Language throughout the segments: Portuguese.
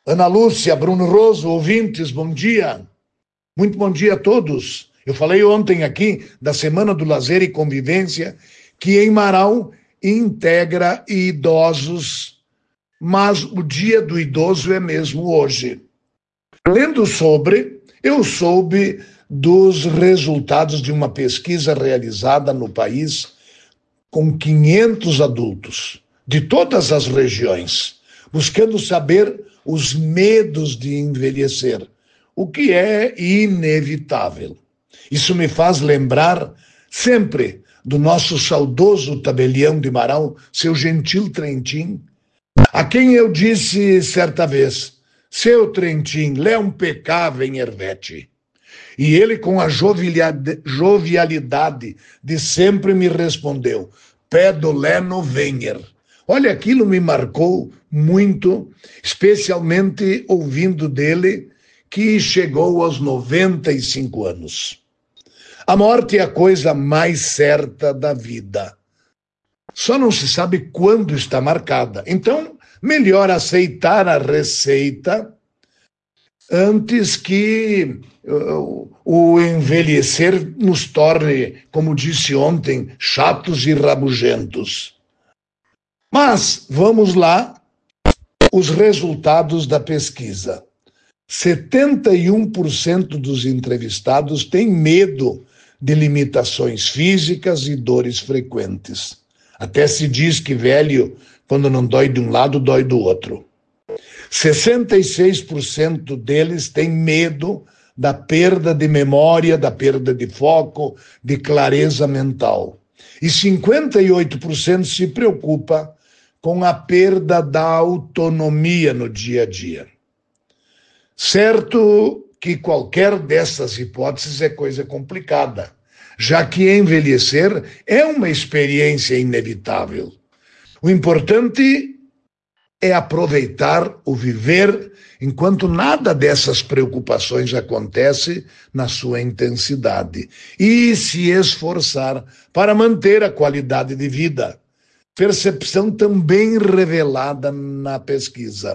Ana Lúcia, Bruno Roso, ouvintes, bom dia. Muito bom dia a todos. Eu falei ontem aqui da Semana do Lazer e Convivência, que em Marau integra idosos, mas o Dia do Idoso é mesmo hoje. Lendo sobre, eu soube dos resultados de uma pesquisa realizada no país com 500 adultos de todas as regiões, buscando saber os medos de envelhecer, o que é inevitável. Isso me faz lembrar sempre do nosso saudoso tabelião de Marau, seu gentil Trentin, a quem eu disse certa vez: seu Trentin, lê um pecado em Ervete. E ele, com a jovialidade de sempre, me respondeu: pé do Leno Venher. Olha, aquilo me marcou muito, especialmente ouvindo dele que chegou aos 95 anos. A morte é a coisa mais certa da vida. Só não se sabe quando está marcada. Então, melhor aceitar a receita antes que o envelhecer nos torne, como disse ontem, chatos e rabugentos. Mas, vamos lá, os resultados da pesquisa. 71% dos entrevistados têm medo de limitações físicas e dores frequentes. Até se diz que velho, quando não dói de um lado, dói do outro. 66% deles têm medo da perda de memória, da perda de foco, de clareza mental. E 58% se preocupa com a perda da autonomia no dia a dia. Certo que qualquer dessas hipóteses é coisa complicada, já que envelhecer é uma experiência inevitável. O importante é aproveitar o viver enquanto nada dessas preocupações acontece na sua intensidade e se esforçar para manter a qualidade de vida. Percepção também revelada na pesquisa.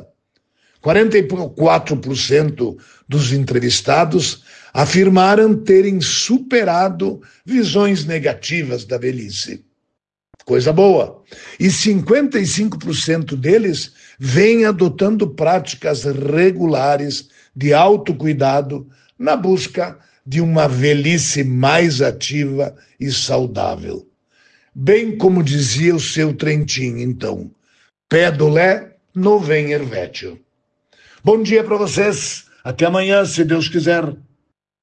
44% dos entrevistados afirmaram terem superado visões negativas da velhice. Coisa boa. E 55% deles vêm adotando práticas regulares de autocuidado na busca de uma velhice mais ativa e saudável. Bem como dizia o seu Trentin, então, pé do Lé, no Venher Vecchio. Bom dia para vocês. Até amanhã, se Deus quiser.